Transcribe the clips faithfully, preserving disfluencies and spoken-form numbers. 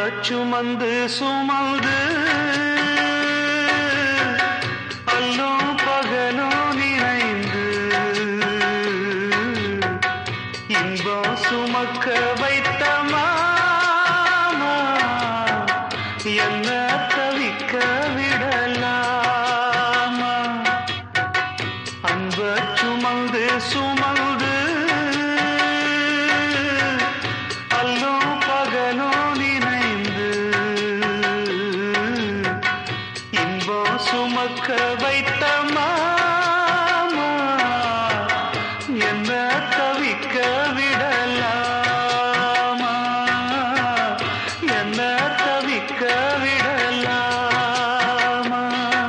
சுமந்து சுமந்து அல்லும் பகலும் நினைந்து இன்பம் சுமக்க வைத்த மாமா என்ன தவிக்க விடலாமா? அன்ப சுமந்து சுமந்து அல்லும் பகலும் நினைந்து இன்பம் சுமக்க வைத்த மாமா என்ன தவிக்க விடலாமா? என்ன தவிக்க விடலாமா?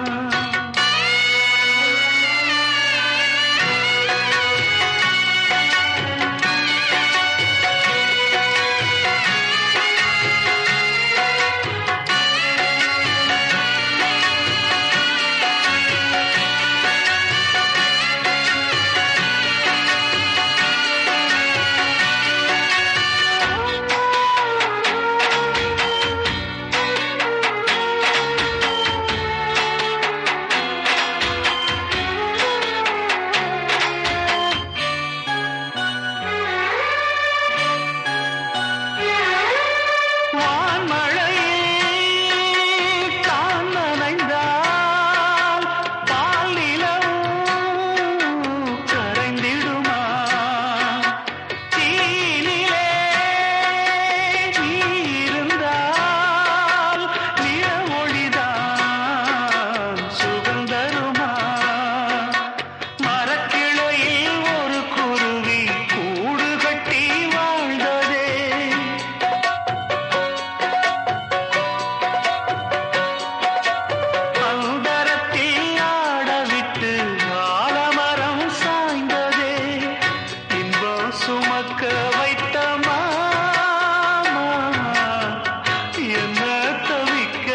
சுமக்க வைத்த மாமா என்ன தவிக்க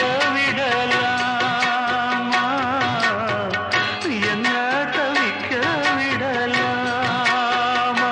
விடலாமா? என்ன தவிக்க விடலாமா?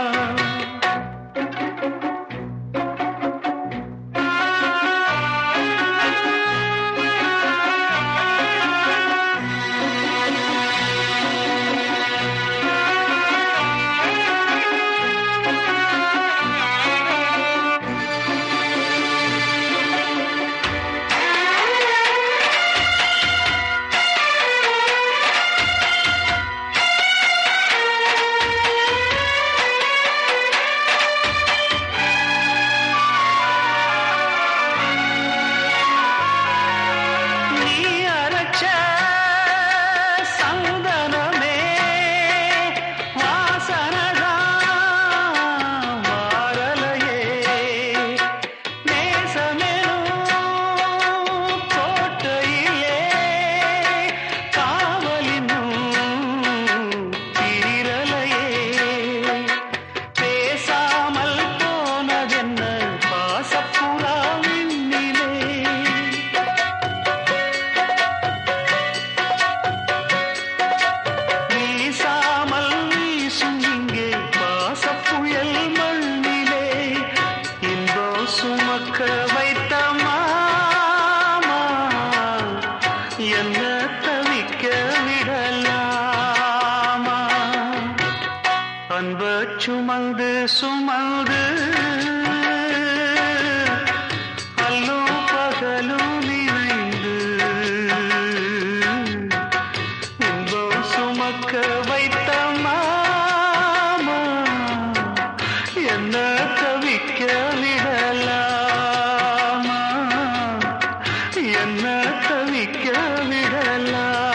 சுமக்க வைத்த மாமா என்ன தவிக்க விடலாமா? அன்ப சுமந்து சுமந்து அல்லும் பகலும் நினைந்து இன்பம் சுமக்க வைத்த மாமா என்ன தவிக்க விடலாமா? என்ன தவிக்க விடலாமா?